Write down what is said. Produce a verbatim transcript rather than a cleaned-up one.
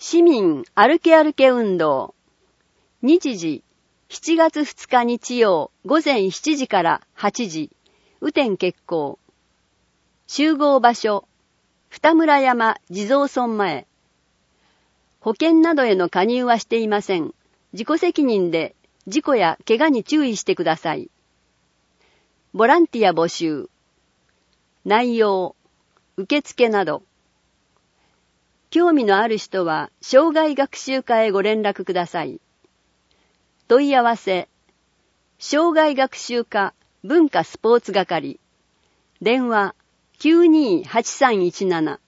市民歩け歩け運動。日時、しちがつふつか日曜午前しちじからはちじ、雨天決行。集合場所、二村山地蔵村前。保険などへの加入はしていません。自己責任で事故や怪我に注意してください。ボランティア募集。内容、受付など。興味のある人は障害学習課へご連絡ください。問い合わせ、障害学習課文化スポーツ係。電話きゅうにーはちさんいちなな